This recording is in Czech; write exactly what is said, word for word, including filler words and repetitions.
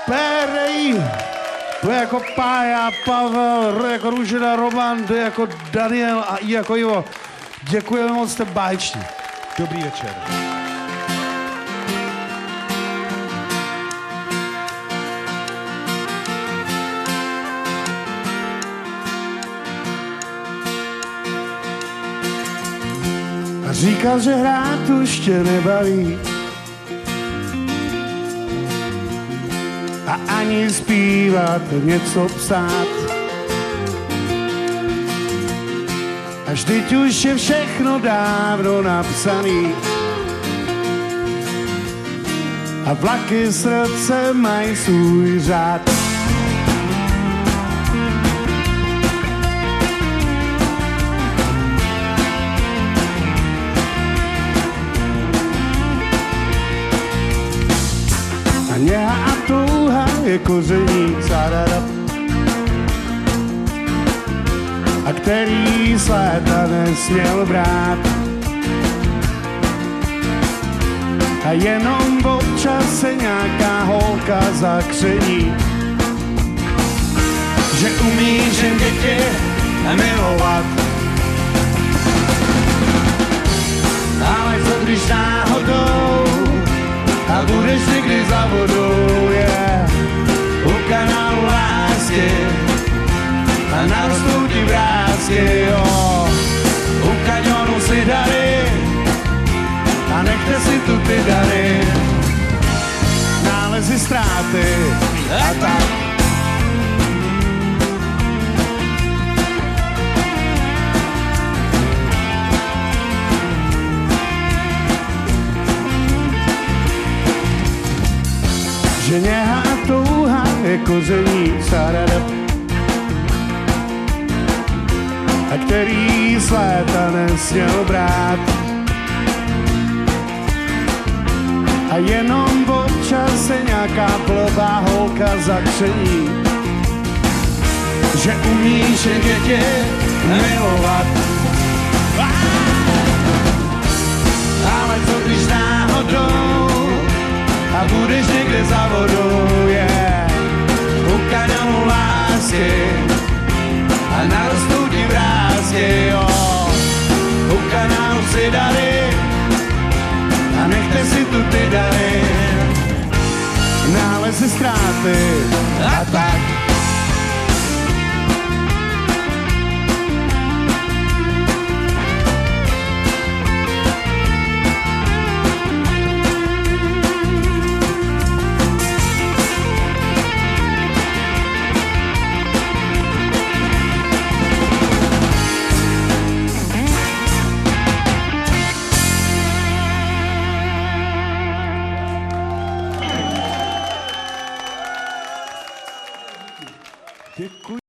Pérej, to je jako Pája, Pavel, R jako Růžena, Roman, D jako Daniel a I jako Ivo. Děkujeme moc, jste báječní. Dobrý večer. A říkal, že hrát už tě nebaví a ani zpívat, něco psát. A vždyť už je všechno dávno napsaný a vlaky srdce mají svůj řád. A něha a touha je koření carada, a který z léta nesměl brát. A jenom občas se nějaká holka zakření, že umíš jen děti milovat. Ale co když náhodou a budeš někdy za vodou, je yeah, u kanálu lásky a narostou ti vrásky, jo. U kaňonu si dary a nechte si tu ty dary, nálezy ztráty a tak. Že něha a touha je koření carada, a který z léta nesměl brát. A jenom občas se nějaká blbá holka zakření, že umíš jen děti milovat. Ale co když náhodou a budeš někde za vodou, je yeah, u kaňonu lásky a narostou ti vrásky, jo. U kanálu si dary a nechte si tu ty dary, nálezy ztráty a tak. Děkuji.